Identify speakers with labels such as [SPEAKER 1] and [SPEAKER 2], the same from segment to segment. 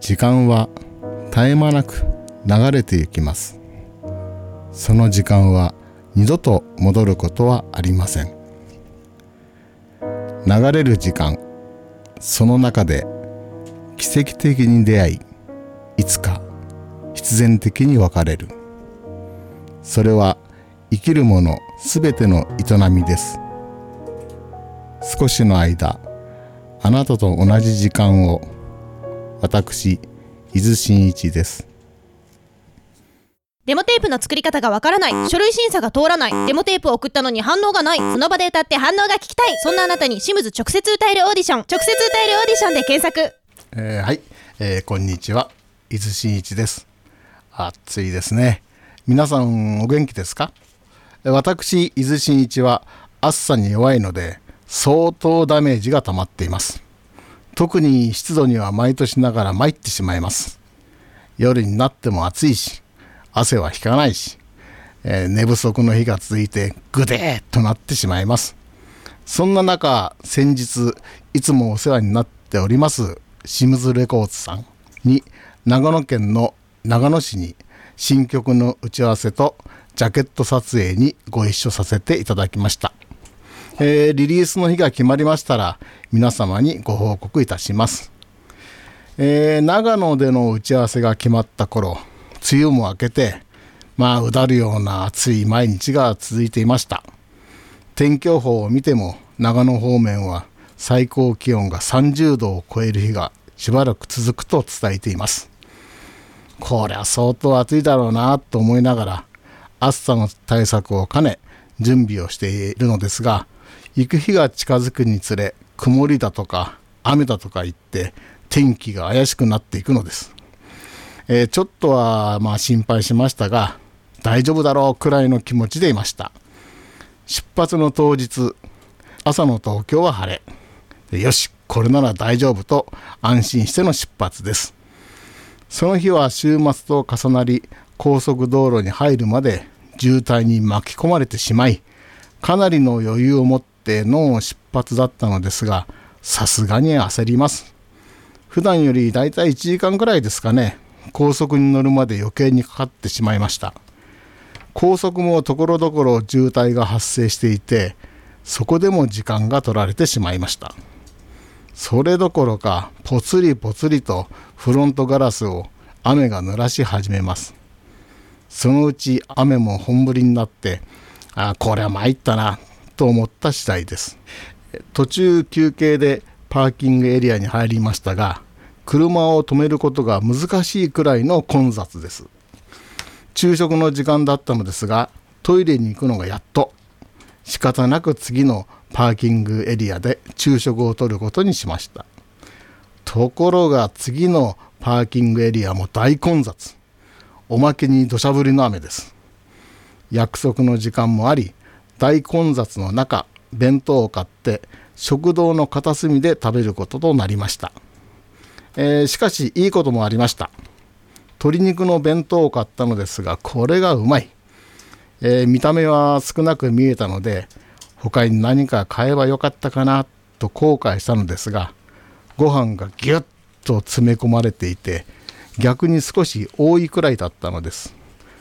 [SPEAKER 1] 時間は絶え間なく流れていきます。その時間は二度と戻ることはありません。流れる時間、その中で奇跡的に出会い、いつか必然的に別れる。それは生きるものすべての営みです。少しの間、あなたと同じ時間を。私、伊豆真一です。
[SPEAKER 2] デモテープの作り方がわからない、書類審査が通らない、デモテープを送ったのに反応がない、その場で歌って反応が聞きたい、そんなあなたにシムズ直接歌えるオーディション、直接歌えるオーディションで検索。
[SPEAKER 1] はい、こんにちは、伊豆真一です。暑いですね。皆さんお元気ですか？私、伊豆真一は暑さに弱いので相当ダメージが溜まっています。特に湿度には毎年ながら参ってしまいます。夜になっても暑いし、汗は引かないし、寝不足の日が続いてぐでーっとなってしまいます。そんな中、先日いつもお世話になっておりますシムズレコーズさんに長野県の長野市に新曲の打ち合わせとジャケット撮影にご一緒させていただきました。リリースの日が決まりましたら皆様にご報告いたします。長野での打ち合わせが決まった頃、梅雨も明けてうだるような暑い毎日が続いていました。天気予報を見ても長野方面は最高気温が30度を超える日がしばらく続くと伝えています。こりゃ相当暑いだろうなと思いながら暑さの対策を兼ね準備をしているのですが、行く日が近づくにつれ曇りだとか雨だとか言って天気が怪しくなっていくのです。ちょっとは心配しましたが大丈夫だろうくらいの気持ちでいました。出発の当日、朝の東京は晴れ、よしこれなら大丈夫と安心しての出発です。その日は週末と重なり高速道路に入るまで渋滞に巻き込まれてしまい、かなりの余裕を持っての出発だったのですが、さすがに焦ります。普段よりだいたい1時間くらいですかね、高速に乗るまで余計にかかってしまいました。高速もところどころ渋滞が発生していて、そこでも時間が取られてしまいました。それどころかぽつりぽつりとフロントガラスを雨が濡らし始めます。そのうち雨も本降りになって、これは参ったなと思った次第です。途中休憩でパーキングエリアに入りましたが、車を止めることが難しいくらいの混雑です。昼食の時間だったのですが、トイレに行くのがやっと。仕方なく次のパーキングエリアで昼食をとることにしました。ところが次のパーキングエリアも大混雑。おまけに土砂降りの雨です。約束の時間もあり、大混雑の中、弁当を買って食堂の片隅で食べることとなりました。しかしいいこともありました。鶏肉の弁当を買ったのですが、これがうまい。見た目は少なく見えたので、他に何か買えばよかったかなと後悔したのですが、ご飯がギュッと詰め込まれていて、逆に少し多いくらいだったのです。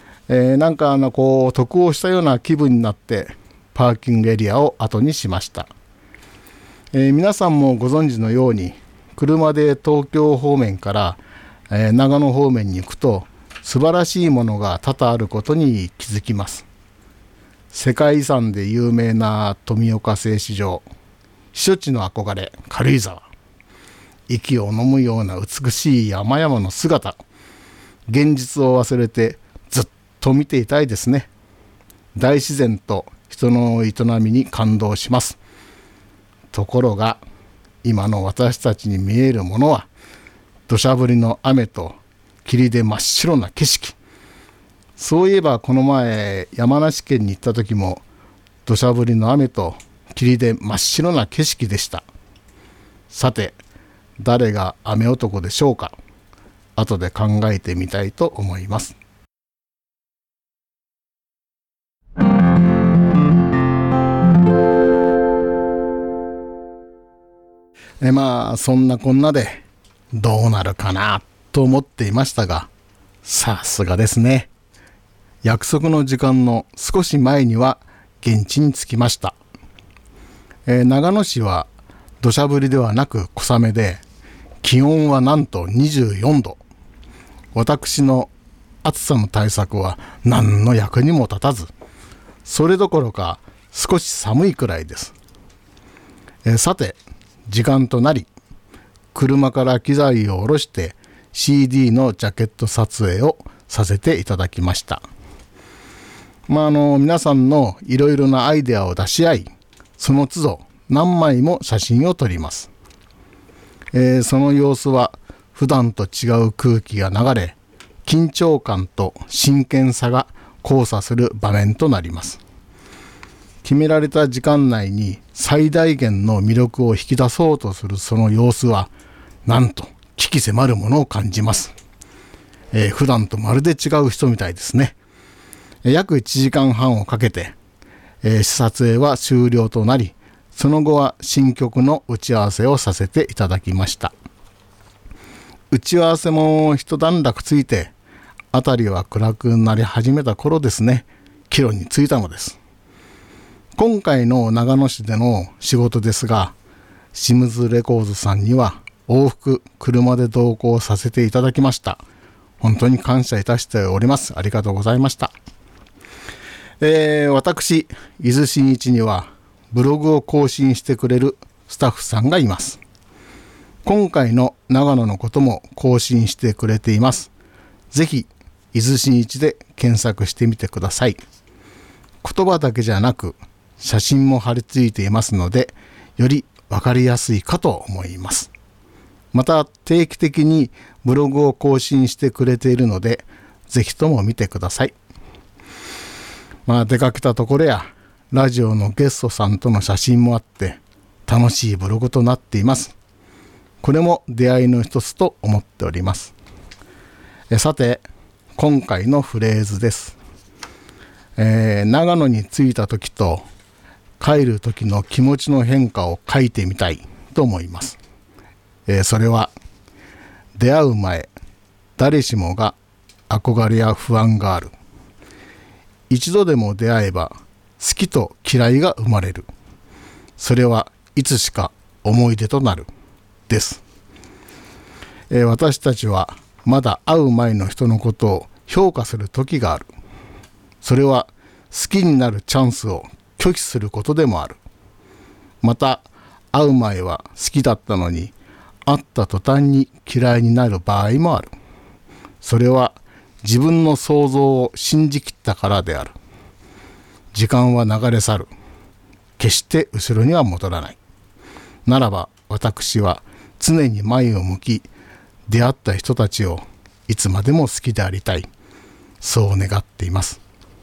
[SPEAKER 1] 得をしたような気分になってパーキングエリアを後にしました。皆さんもご存知のように、車で東京方面から、長野方面に行くと素晴らしいものが多々あることに気づきます。世界遺産で有名な富岡製糸場、避暑地の憧れ軽井沢、息を飲むような美しい山々の姿、現実を忘れてずっと見ていたいですね。大自然と人の営みに感動します。ところが今の私たちに見えるものは土砂降りの雨と霧で真っ白な景色。そういえばこの前山梨県に行った時も土砂降りの雨と霧で真っ白な景色でした。さて、誰が雨男でしょうか。後で考えてみたいと思います。そんなこんなでどうなるかなと思っていましたが、さすがですね。約束の時間の少し前には現地に着きました。長野市は土砂降りではなく小雨で、気温はなんと24度。私の暑さの対策は何の役にも立たず、それどころか少し寒いくらいです。さて、時間となり、車から機材を下ろして CD のジャケット撮影をさせていただきました。皆さんのいろいろなアイデアを出し合い、その都度何枚も写真を撮ります。その様子は普段と違う空気が流れ、緊張感と真剣さが交差する場面となります。決められた時間内に最大限の魅力を引き出そうとするその様子は、なんと鬼気迫るものを感じます。普段とまるで違う人みたいですね。約1時間半をかけて、撮影は終了となり、その後は新曲の打ち合わせをさせていただきました。打ち合わせも一段落ついて、辺りは暗くなり始めた頃ですね、帰路に着いたのです。今回の長野市での仕事ですが、シムズレコーズさんには往復車で同行させていただきました。本当に感謝いたしております。ありがとうございました。私、伊豆真一にはブログを更新してくれるスタッフさんがいます。今回の長野のことも更新してくれています。ぜひ、伊豆真一で検索してみてください。言葉だけじゃなく、写真も貼り付いていますので、よりわかりやすいかと思います。また、定期的にブログを更新してくれているので、ぜひとも見てください。出かけたところやラジオのゲストさんとの写真もあって楽しいブログとなっています。これも出会いの一つと思っております。さて、今回のフレーズです。長野に着いた時と帰る時の気持ちの変化を書いてみたいと思います。それは、出会う前誰しもが憧れや不安がある。一度でも出会えば好きと嫌いが生まれる。それはいつしか思い出となる。です。私たちはまだ会う前の人のことを評価する時がある。それは好きになるチャンスを拒否することでもある。また、会う前は好きだったのに会った途端に嫌いになる場合もある。それは自分の想像を信じきったからである。時間は流れ去る。決して後ろには戻らない。ならば私は常に前を向き、出会った人たちをいつまでも好きでありたい。そう願っています。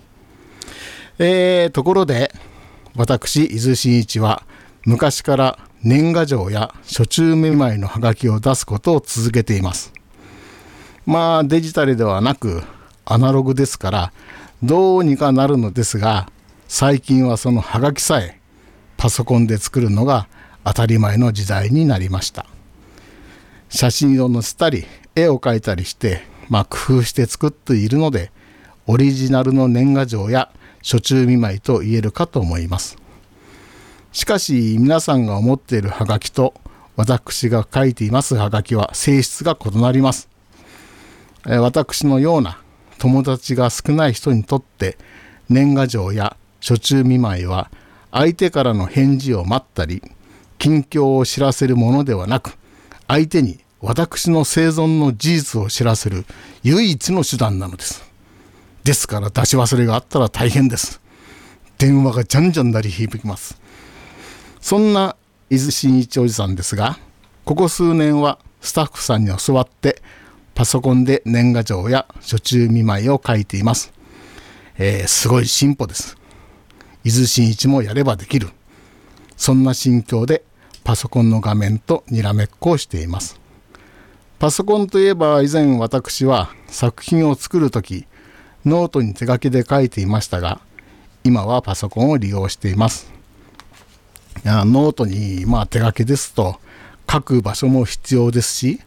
[SPEAKER 1] ところで、私、伊豆真一は昔から年賀状や暑中見舞いのハガキを出すことを続けています。デジタルではなくアナログですからどうにかなるのですが、最近はそのハガキさえパソコンで作るのが当たり前の時代になりました。写真を載せたり絵を描いたりして工夫して作っているので、オリジナルの年賀状や暑中見舞いと言えるかと思います。しかし皆さんが思っているハガキと私が書いていますハガキは性質が異なります。私のような友達が少ない人にとって年賀状や暑中見舞いは相手からの返事を待ったり近況を知らせるものではなく、相手に私の生存の事実を知らせる唯一の手段なのです。ですから出し忘れがあったら大変です。電話がじゃんじゃん鳴り響きます。そんな伊豆真一おじさんですが、ここ数年はスタッフさんに教わってパソコンで年賀状や暑中見舞いを書いています。すごい進歩です。伊豆真一もやればできる。そんな心境でパソコンの画面とにらめっこをしています。パソコンといえば以前私は作品を作るときノートに手書きで書いていましたが、今はパソコンを利用しています。ノートに手書きですと書く場所も必要ですし、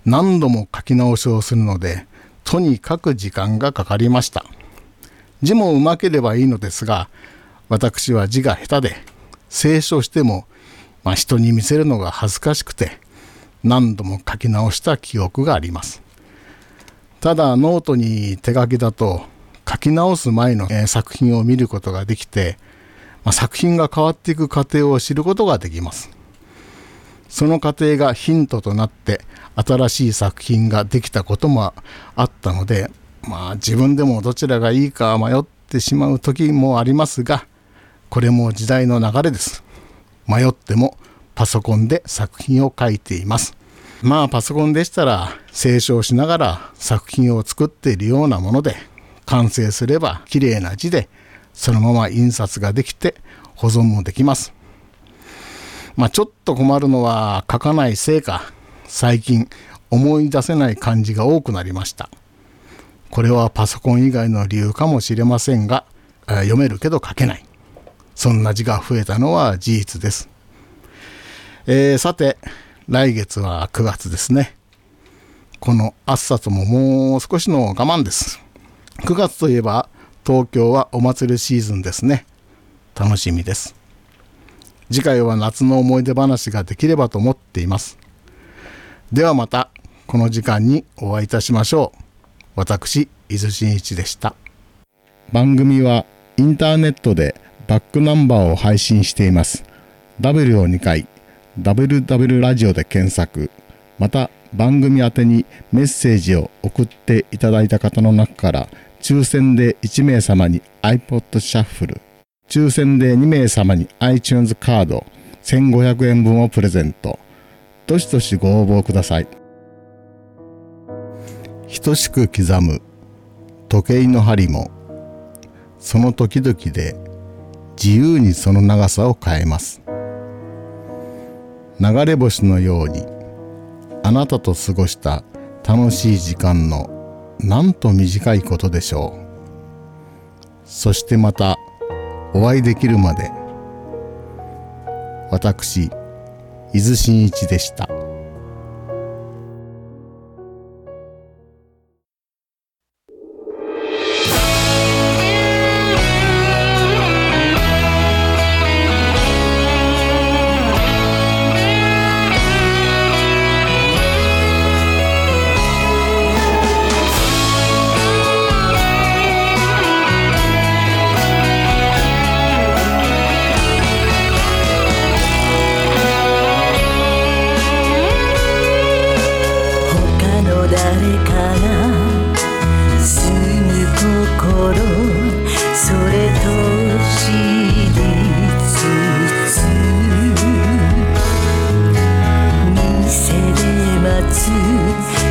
[SPEAKER 1] 何度も書き直しをするので、とにかく時間がかかりました。字もうまければいいのですが、私は字が下手で、清書しても、人に見せるのが恥ずかしくて、何度も書き直した記憶があります。ただノートに手書きだと、書き直す前の作品を見ることができて、作品が変わっていく過程を知ることができます。その過程がヒントとなって新しい作品ができたこともあったので、自分でもどちらがいいか迷ってしまう時もありますが、これも時代の流れです。迷ってもパソコンで作品を書いています。パソコンでしたら清書しながら作品を作っているようなもので、完成すれば綺麗な字でそのまま印刷ができて保存もできます。ちょっと困るのは書かないせいか、最近思い出せない漢字が多くなりました。これはパソコン以外の理由かもしれませんが、読めるけど書けない。そんな字が増えたのは事実です。さて、来月は9月ですね。この暑さとももう少しの我慢です。9月といえば東京はお祭りシーズンですね。楽しみです。次回は夏の思い出話ができればと思っています。ではまたこの時間にお会いいたしましょう。私、伊豆真一でした。番組はインターネットでバックナンバーを配信しています。W を2回、WW ラジオで検索、また番組宛てにメッセージを送っていただいた方の中から抽選で1名様に iPod シャッフル、抽選で2名様に iTunes カード1500円分をプレゼント。どしどしご応募ください。等しく刻む時計の針も、その時々で自由にその長さを変えます。流れ星のようにあなたと過ごした楽しい時間のなんと短いことでしょう。そしてまたお会いできるまで、私、伊豆真一でした。
[SPEAKER 3] 店で待つ